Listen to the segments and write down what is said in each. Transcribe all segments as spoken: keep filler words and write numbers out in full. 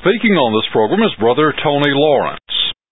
Speaking on this program is Brother Tony Lawrence.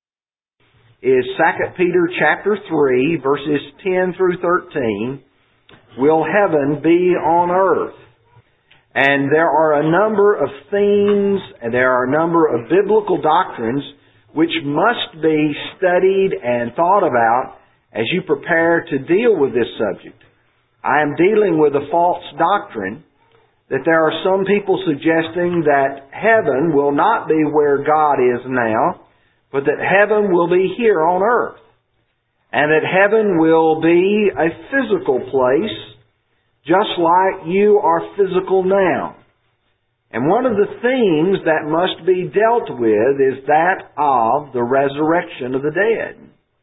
Is Second Peter chapter three, verses ten through thirteen. Will heaven be on earth? And there are a number of themes, and there are a number of biblical doctrines which must be studied and thought about as you prepare to deal with this subject. I am dealing with a false doctrine that there are some people suggesting that heaven will not be where God is now, but that heaven will be here on earth. And that heaven will be a physical place, just like you are physical now. And one of the themes that must be dealt with is that of the resurrection of the dead.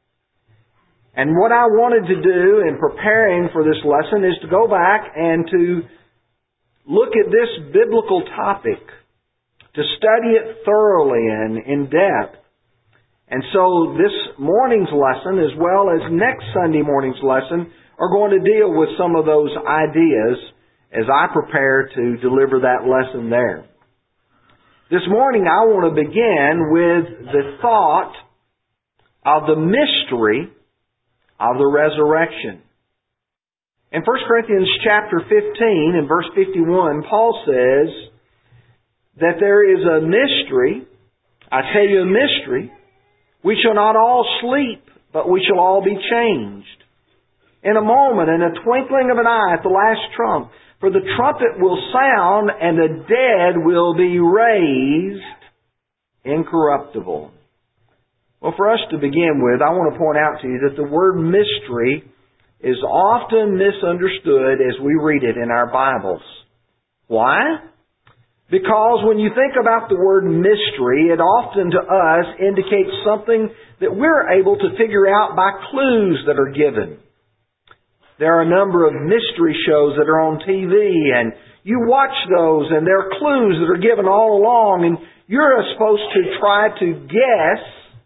And what I wanted to do in preparing for this lesson is to go back and to look at this biblical topic, to study it thoroughly and in depth. And so this morning's lesson, as well as next Sunday morning's lesson, are going to deal with some of those ideas as I prepare to deliver that lesson there. This morning I want to begin with the thought of the mystery of the resurrection. In First Corinthians chapter fifteen and verse fifty-one, Paul says that there is a mystery. I tell you a mystery. We shall not all sleep, but we shall all be changed. In a moment, in a twinkling of an eye, at the last trump. For the trumpet will sound, and the dead will be raised incorruptible. Well, for us to begin with, I want to point out to you that the word mystery is often misunderstood as we read it in our Bibles. Why? Because when you think about the word mystery, it often to us indicates something that we're able to figure out by clues that are given. There are a number of mystery shows that are on T V, and you watch those, and there are clues that are given all along, and you're supposed to try to guess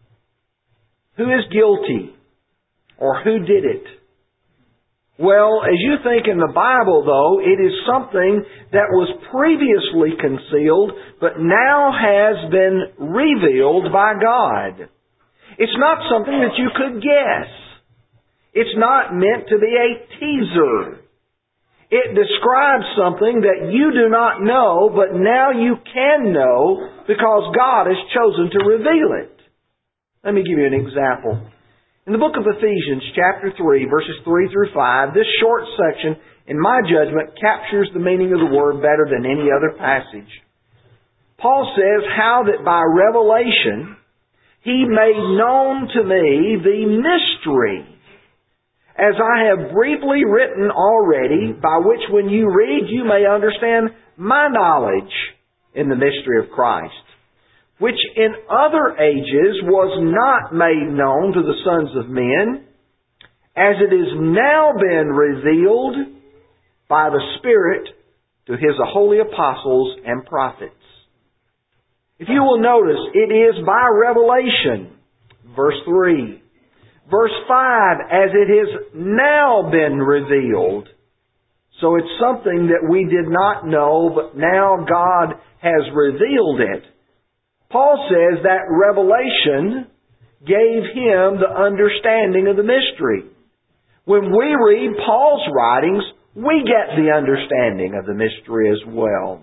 who is guilty or who did it. Well, as you think in the Bible, though, it is something that was previously concealed, but now has been revealed by God. It's not something that you could guess. It's not meant to be a teaser. It describes something that you do not know, but now you can know because God has chosen to reveal it. Let me give you an example. In the book of Ephesians, chapter three, verses three through five, this short section, in my judgment, captures the meaning of the word better than any other passage. Paul says how that by revelation He made known to me the mystery, as I have briefly written already, by which when you read you may understand my knowledge in the mystery of Christ, which in other ages was not made known to the sons of men, as it is now been revealed by the Spirit to His holy apostles and prophets. If you will notice, it is by revelation, verse three. Verse five, as it has now been revealed. So it's something that we did not know, but now God has revealed it. Paul says that revelation gave him the understanding of the mystery. When we read Paul's writings, we get the understanding of the mystery as well.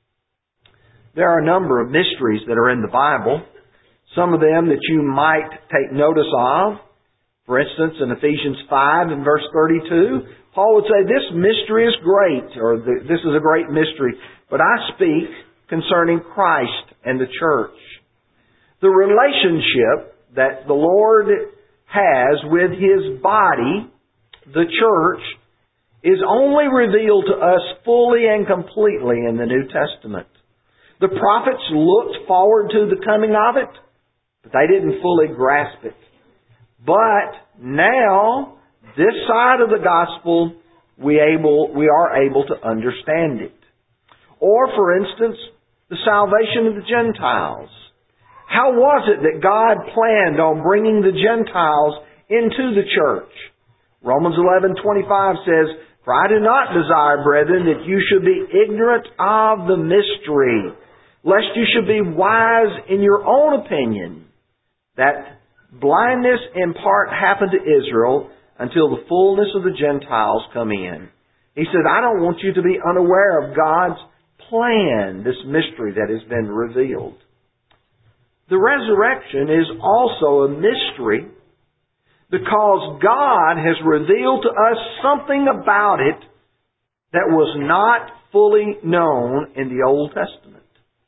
There are a number of mysteries that are in the Bible. Some of them that you might take notice of. For instance, in Ephesians five and verse thirty-two, Paul would say, this mystery is great, or this is a great mystery, but I speak concerning Christ and the church. The relationship that the Lord has with His body, the church, is only revealed to us fully and completely in the New Testament. The prophets looked forward to the coming of it, but they didn't fully grasp it. But now, this side of the gospel, we able we are able to understand it. Or, for instance, the salvation of the Gentiles. How was it that God planned on bringing the Gentiles into the church? Romans eleven twenty-five says, For I do not desire, brethren, that you should be ignorant of the mystery, lest you should be wise in your own opinion. That blindness in part happened to Israel until the fullness of the Gentiles come in. He said, I don't want you to be unaware of God's plan, this mystery that has been revealed. The resurrection is also a mystery because God has revealed to us something about it that was not fully known in the Old Testament.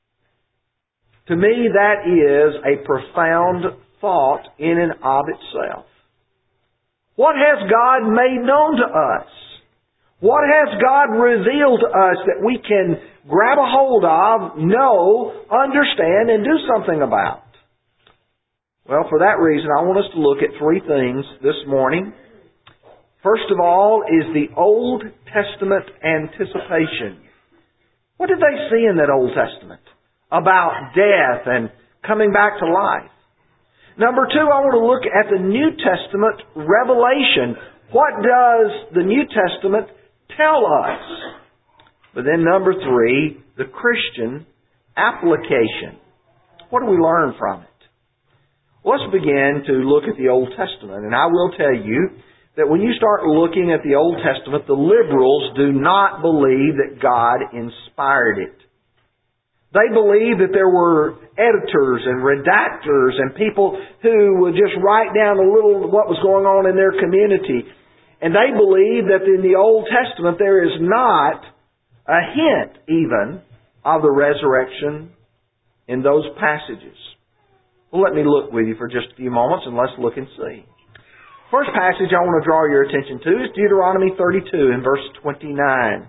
To me, that is a profound thought in and of itself. What has God made known to us? What has God revealed to us that we can grab a hold of, know, understand, and do something about? Well, for that reason, I want us to look at three things this morning. First of all is the Old Testament anticipation. What did they see in that Old Testament about death and coming back to life? Number two, I want to look at the New Testament revelation. What does the New Testament tell us? But then number three, the Christian application. What do we learn from it? Let's begin to look at the Old Testament. And I will tell you that when you start looking at the Old Testament, the liberals do not believe that God inspired it. They believe that there were editors and redactors and people who would just write down a little what was going on in their community. And they believe that in the Old Testament there is not a hint even of the resurrection in those passages. Well, let me look with you for just a few moments and let's look and see. First passage I want to draw your attention to is Deuteronomy thirty-two in verse twenty-nine.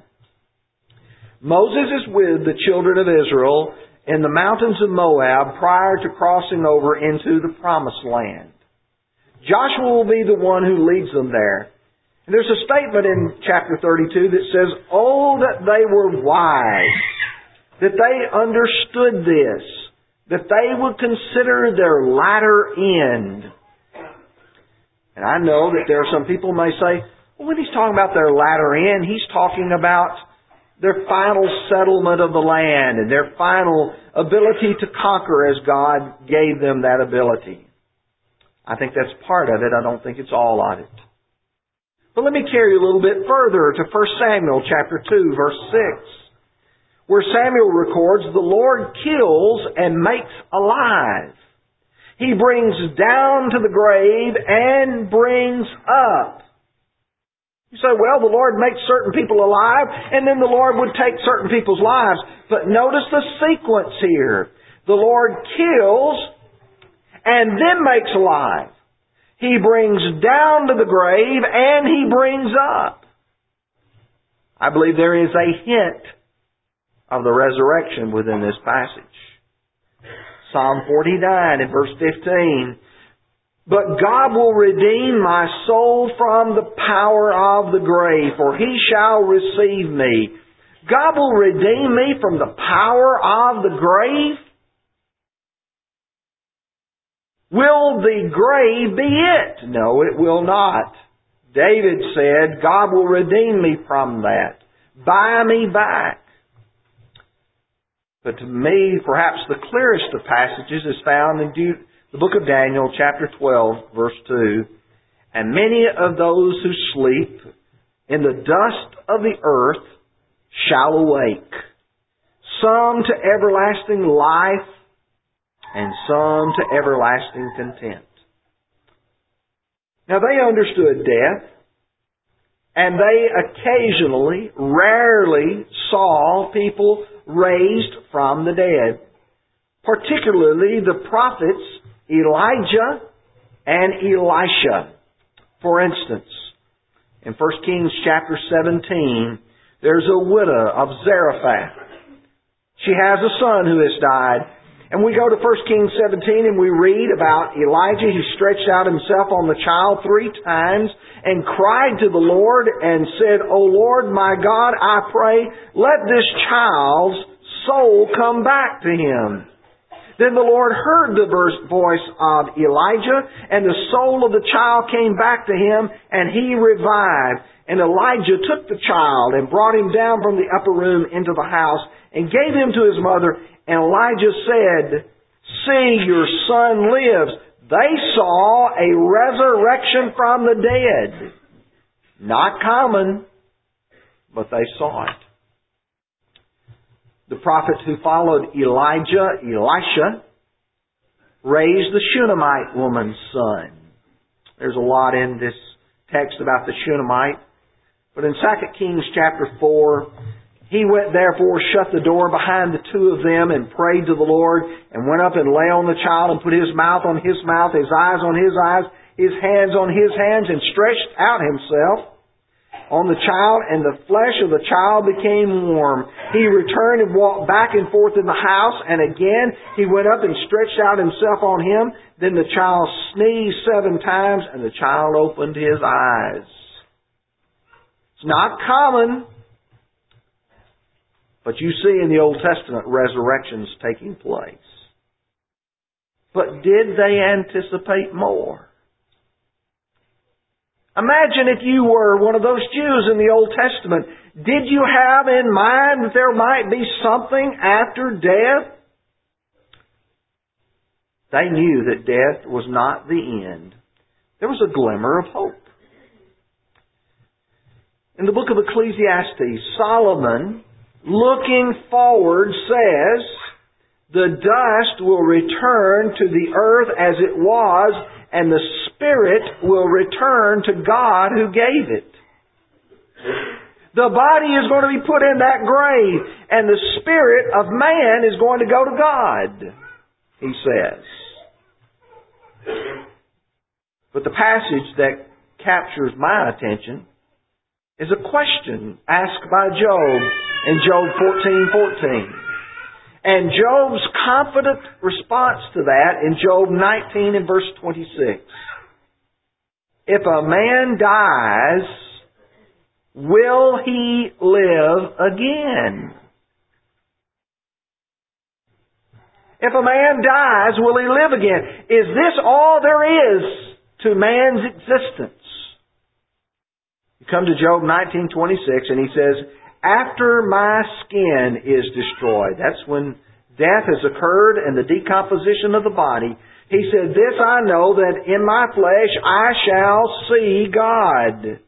Moses is with the children of Israel in the mountains of Moab prior to crossing over into the Promised Land. Joshua will be the one who leads them there. And there's a statement in chapter thirty-two that says, oh, that they were wise, that they understood this, that they would consider their latter end. And I know that there are some people who may say, well, when he's talking about their latter end, he's talking about their final settlement of the land and their final ability to conquer as God gave them that ability. I think that's part of it. I don't think it's all of it. But let me carry you a little bit further to First Samuel chapter two, verse six, where Samuel records, the Lord kills and makes alive. He brings down to the grave and brings up. You say, well, the Lord makes certain people alive, and then the Lord would take certain people's lives. But notice the sequence here. The Lord kills and then makes alive. He brings down to the grave and He brings up. I believe there is a hint of the resurrection within this passage. Psalm forty-nine in verse fifteen. But God will redeem my soul from the power of the grave, for He shall receive me. God will redeem me from the power of the grave? Will the grave be it? No, it will not. David said, God will redeem me from that. Buy me back. But to me, perhaps the clearest of passages is found in the book of Daniel, chapter twelve, verse two. And many of those who sleep in the dust of the earth shall awake, some to everlasting life, and some to everlasting content. Now they understood death, and they occasionally, rarely saw people raised from the dead. Particularly the prophets Elijah and Elisha. For instance, in First Kings chapter seventeen, there's a widow of Zarephath. She has a son who has died. And we go to First Kings seventeen and we read about Elijah. He stretched out himself on the child three times and cried to the Lord and said, O Lord my God, I pray, let this child's soul come back to him. Then the Lord heard the voice of Elijah, and the soul of the child came back to him, and he revived. And Elijah took the child and brought him down from the upper room into the house, and gave him to his mother. And Elijah said, see, your son lives. They saw a resurrection from the dead. Not common, but they saw it. The prophet who followed Elijah, Elisha, raised the Shunammite woman's son. There's a lot in this text about the Shunammite. But in Second Kings chapter four, he went therefore, shut the door behind the two of them, and prayed to the Lord, and went up and lay on the child, and put his mouth on his mouth, his eyes on his eyes, his hands on his hands, and stretched out himself on the child, and the flesh of the child became warm. He returned and walked back and forth in the house, and again he went up and stretched out himself on him. Then the child sneezed seven times, and the child opened his eyes. It's not common, but you see in the Old Testament resurrections taking place. But did they anticipate more? Imagine if you were one of those Jews in the Old Testament. Did you have in mind that there might be something after death? They knew that death was not the end. There was a glimmer of hope. In the book of Ecclesiastes, Solomon, looking forward, says, the dust will return to the earth as it was, and the spirit will return to God who gave it. The body is going to be put in that grave, and the spirit of man is going to go to God, he says. But the passage that captures my attention is a question asked by Job in Job fourteen fourteen. And Job's confident response to that in Job nineteen and verse twenty-six. If a man dies, will he live again? If a man dies, will he live again? Is this all there is to man's existence? You come to Job nineteen twenty-six and he says, after my skin is destroyed, that's when death has occurred and the decomposition of the body, he said, this I know, that in my flesh I shall see God.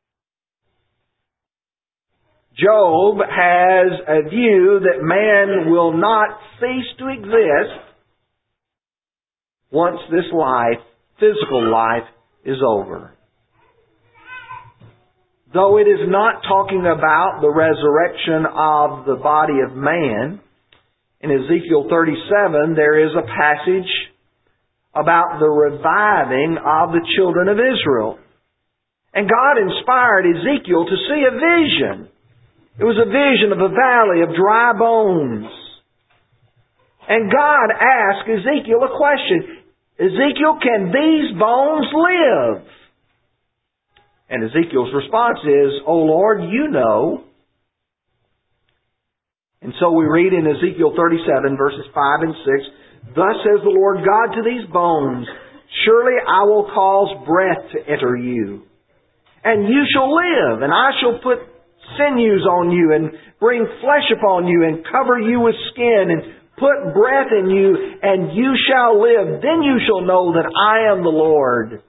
Job has a view that man will not cease to exist once this life, physical life, is over. Though it is not talking about the resurrection of the body of man, in Ezekiel thirty-seven there is a passage about the reviving of the children of Israel. And God inspired Ezekiel to see a vision. It was a vision of a valley of dry bones. And God asked Ezekiel a question. Ezekiel, can these bones live? And Ezekiel's response is, O Lord, you know. And so we read in Ezekiel thirty-seven, verses five and six, thus says the Lord God to these bones, surely I will cause breath to enter you, and you shall live, and I shall put sinews on you, and bring flesh upon you, and cover you with skin, and put breath in you, and you shall live. Then you shall know that I am the Lord.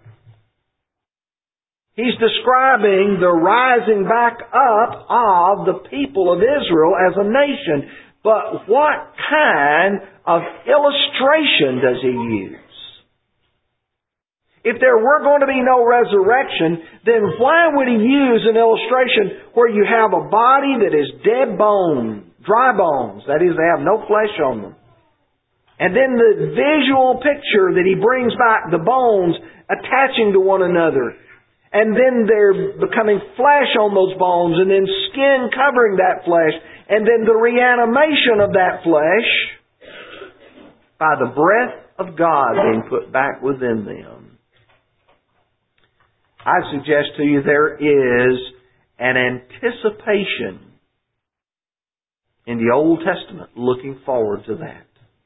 He's describing the rising back up of the people of Israel as a nation. But what kind of illustration does he use? If there were going to be no resurrection, then why would he use an illustration where you have a body that is dead bone, dry bones, that is, they have no flesh on them. And then the visual picture that he brings back, the bones attaching to one another. And then they're becoming flesh on those bones, and then skin covering that flesh, and then the reanimation of that flesh by the breath of God being put back within them. I suggest to you there is an anticipation in the Old Testament looking forward to that.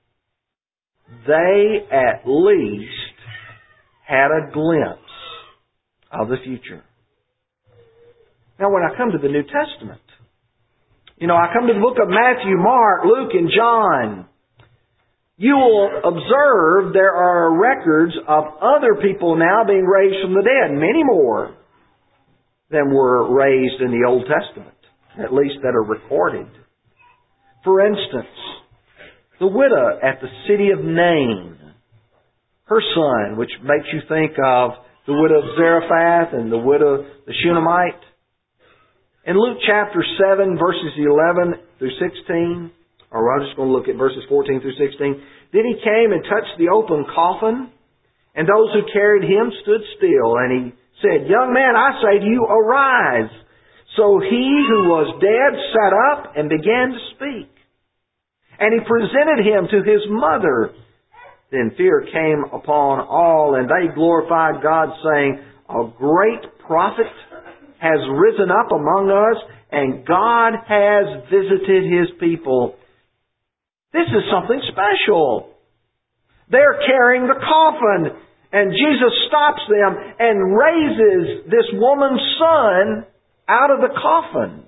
They at least had a glimpse of the future. Now when I come to the New Testament, You know, I come to the book of Matthew, Mark, Luke, and John. You will observe there are records of other people now being raised from the dead, many more than were raised in the Old Testament, at least that are recorded. For instance, the widow at the city of Nain, her son, which makes you think of the widow of Zarephath and the widow, the Shunammite. In Luke chapter seven, verses eleven through sixteen, or I'm just going to look at verses fourteen through sixteen. Then he came and touched the open coffin, and those who carried him stood still. And he said, "Young man, I say to you, arise." So he who was dead sat up and began to speak. And he presented him to his mother. Then fear came upon all, and they glorified God, saying, "A great prophet has risen up among us, and God has visited His people." This is something special. They're carrying the coffin, and Jesus stops them and raises this woman's son out of the coffin.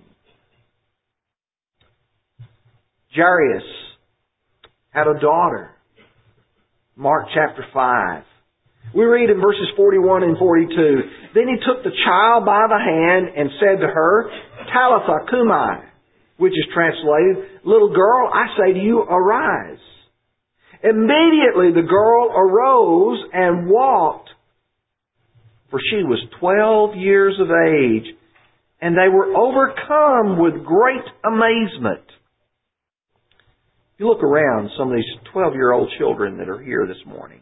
Jairus had a daughter. Mark chapter five. We read in verses forty-one and forty-two, "Then he took the child by the hand and said to her, Talitha cumi," which is translated, "Little girl, I say to you, arise." Immediately the girl arose and walked, for she was twelve years of age, and they were overcome with great amazement. You look around some of these twelve-year-old children that are here this morning.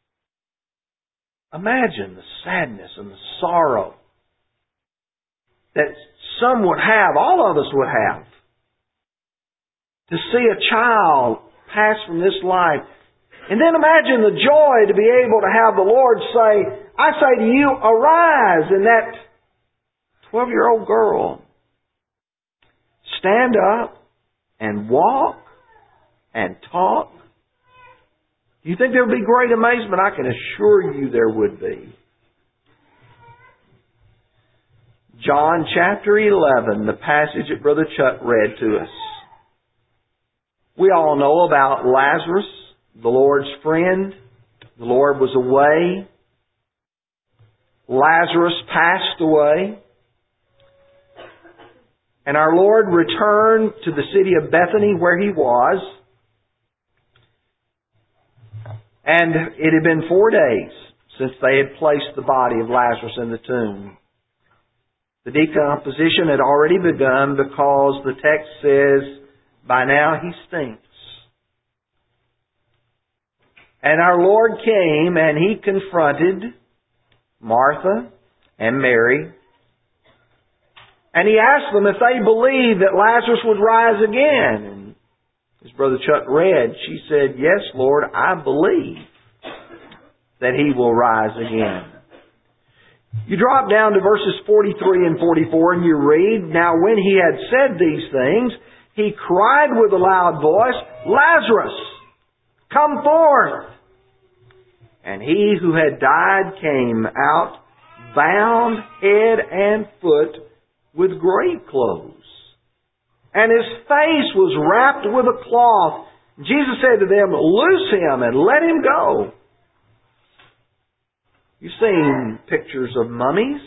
Imagine the sadness and the sorrow that some would have, all of us would have, to see a child pass from this life. And then imagine the joy to be able to have the Lord say, "I say to you, arise," and that twelve-year-old girl stand up and walk and talk. Do you think there would be great amazement? I can assure you there would be. John chapter eleven, the passage that Brother Chuck read to us. We all know about Lazarus, the Lord's friend. The Lord was away. Lazarus passed away. And our Lord returned to the city of Bethany where He was. And it had been four days since they had placed the body of Lazarus in the tomb. The decomposition had already begun because the text says, "By now he stinks." And our Lord came and He confronted Martha and Mary. And He asked them if they believed that Lazarus would rise again. And as Brother Chuck read, she said, "Yes, Lord, I believe that He will rise again." You drop down to verses forty-three and forty-four and you read, "Now when He had said these things, He cried with a loud voice, 'Lazarus, come forth!' And he who had died came out, bound head and foot with grave clothes. And his face was wrapped with a cloth. Jesus said to them, 'Loose him and let him go.'" You've seen pictures of mummies.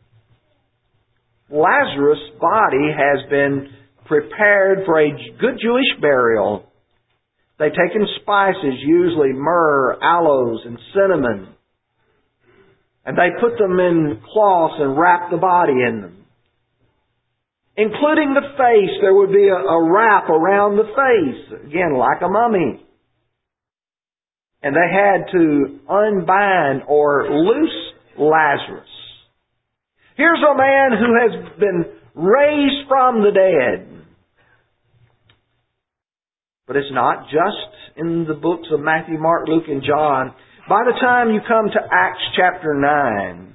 Lazarus' body has been prepared for a good Jewish burial. They've taken spices, usually myrrh, aloes, and cinnamon. And they put them in cloths and wrap the body in them. Including the face, there would be a, a wrap around the face. Again, like a mummy. And they had to unbind or loose Lazarus. Here's a man who has been raised from the dead. But it's not just in the books of Matthew, Mark, Luke, and John. By the time you come to Acts chapter nine,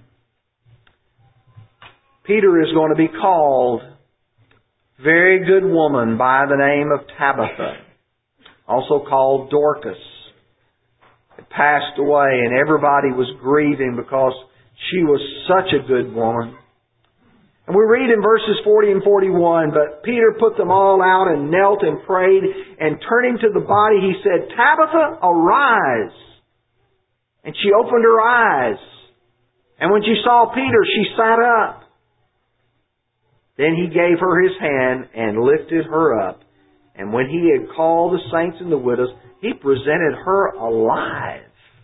Peter is going to be called very good woman by the name of Tabitha, also called Dorcas. It passed away and everybody was grieving because she was such a good woman. And we read in verses forty and forty-one, "But Peter put them all out and knelt and prayed, and turning to the body, he said, 'Tabitha, arise.' And she opened her eyes. And when she saw Peter, she sat up. Then he gave her his hand and lifted her up. And when he had called the saints and the widows, he presented her alive."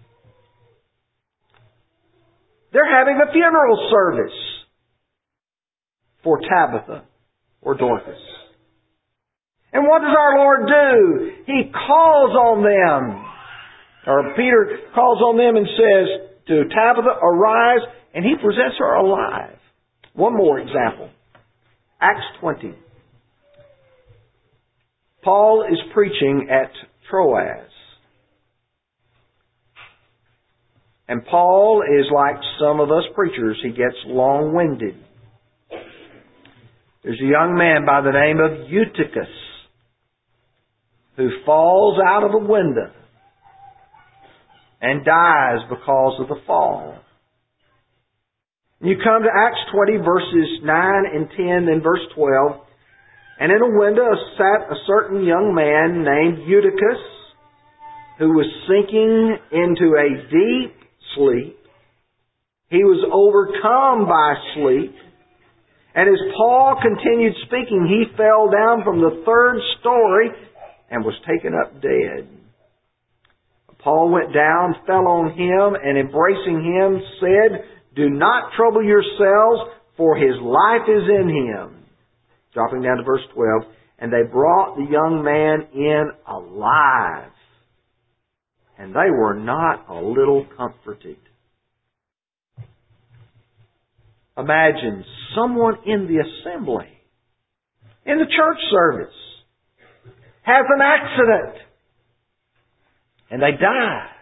They're having a funeral service for Tabitha or Dorcas. And what does our Lord do? He calls on them. Or Peter calls on them and says to Tabitha, "Arise," and he presents her alive. One more example. Acts twenty. Paul is preaching at Troas. And Paul is like some of us preachers. He gets long-winded. There's a young man by the name of Eutychus who falls out of a window and dies because of the fall. You come to Acts twenty, verses nine and ten, then verse twelve. "And in a window sat a certain young man named Eutychus, who was sinking into a deep sleep. He was overcome by sleep. And as Paul continued speaking, he fell down from the third story and was taken up dead. Paul went down, fell on him, and embracing him, said, 'Do not trouble yourselves, for his life is in him.'" Dropping down to verse twelve. "And they brought the young man in alive. And they were not a little comforted." Imagine someone in the assembly, in the church service, has an accident. And they die.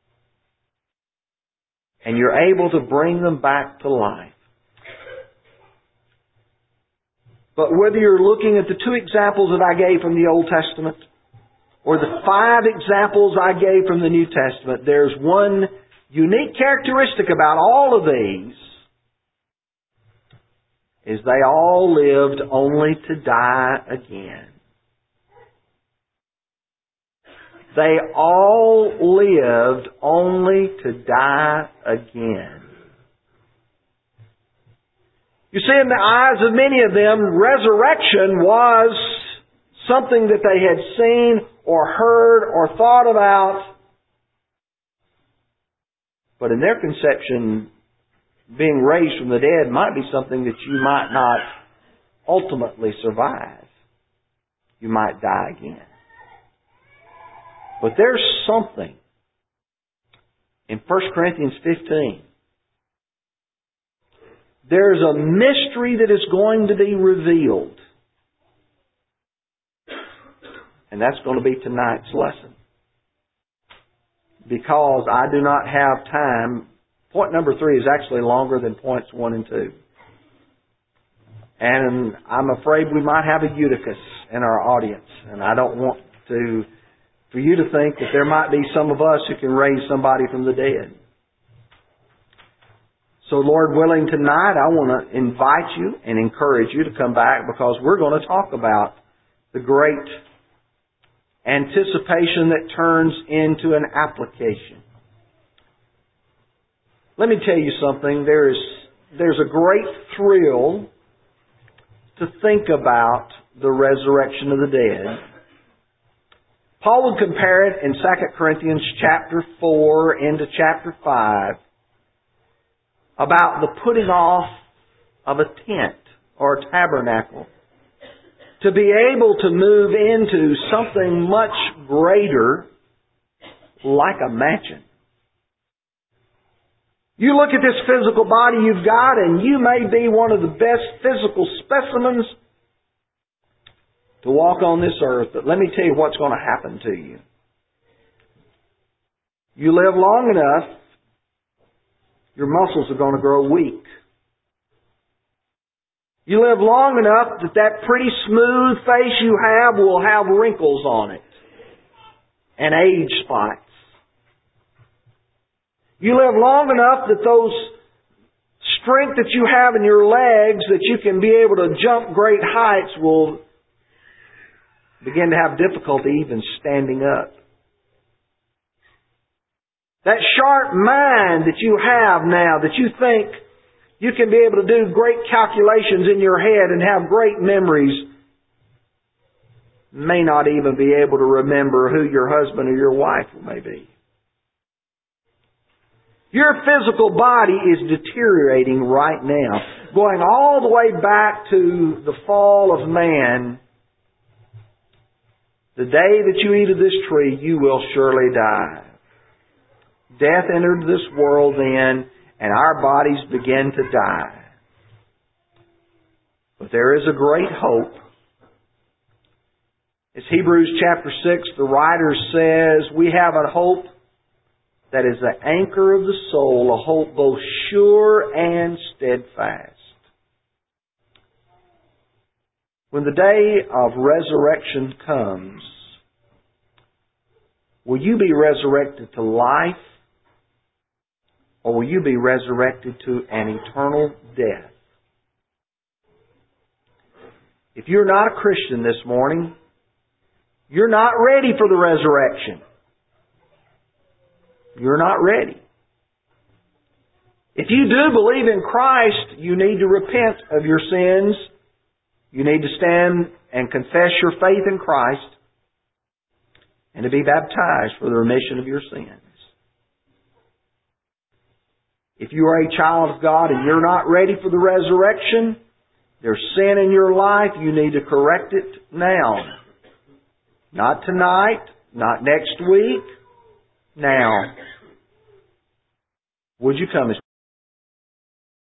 And you're able to bring them back to life. But whether you're looking at the two examples that I gave from the Old Testament, or the five examples I gave from the New Testament, there's one unique characteristic about all of these, is they all lived only to die again. They all lived only to die again. You see, in the eyes of many of them, resurrection was something that they had seen or heard or thought about. But in their conception, being raised from the dead might be something that you might not ultimately survive. You might die again. But there's something in First Corinthians fifteen. There's a mystery that is going to be revealed. And that's going to be tonight's lesson. Because I do not have time. Point number three is actually longer than points one and two. And I'm afraid we might have a Eutychus in our audience. And I don't want to... for you to think that there might be some of us who can raise somebody from the dead. So Lord willing, tonight I want to invite you and encourage you to come back, because we're going to talk about the great anticipation that turns into an application. Let me tell you something. There's, there's a great thrill to think about the resurrection of the dead. Paul would compare it in Second Corinthians chapter four into chapter five about the putting off of a tent or a tabernacle to be able to move into something much greater, like a mansion. You look at this physical body you've got, and you may be one of the best physical specimens to walk on this earth, but let me tell you what's going to happen to you. You live long enough, your muscles are going to grow weak. You live long enough that that pretty smooth face you have will have wrinkles on it and age spots. You live long enough that those strength that you have in your legs that you can be able to jump great heights will begin to have difficulty even standing up. That sharp mind that you have now, that you think you can be able to do great calculations in your head and have great memories, may not even be able to remember who your husband or your wife may be. Your physical body is deteriorating right now, going all the way back to the fall of man. The day that you eat of this tree, you will surely die. Death entered this world then, and our bodies begin to die. But there is a great hope. As Hebrews chapter six, the writer says, we have a hope that is the anchor of the soul, a hope both sure and steadfast. When the day of resurrection comes, will you be resurrected to life, or will you be resurrected to an eternal death? If you're not a Christian this morning, you're not ready for the resurrection. You're not ready. If you do believe in Christ, you need to repent of your sins. You need to stand and confess your faith in Christ and to be baptized for the remission of your sins. If you are a child of God and you're not ready for the resurrection, there's sin in your life, you need to correct it now. Not tonight, not next week, now. Would you come as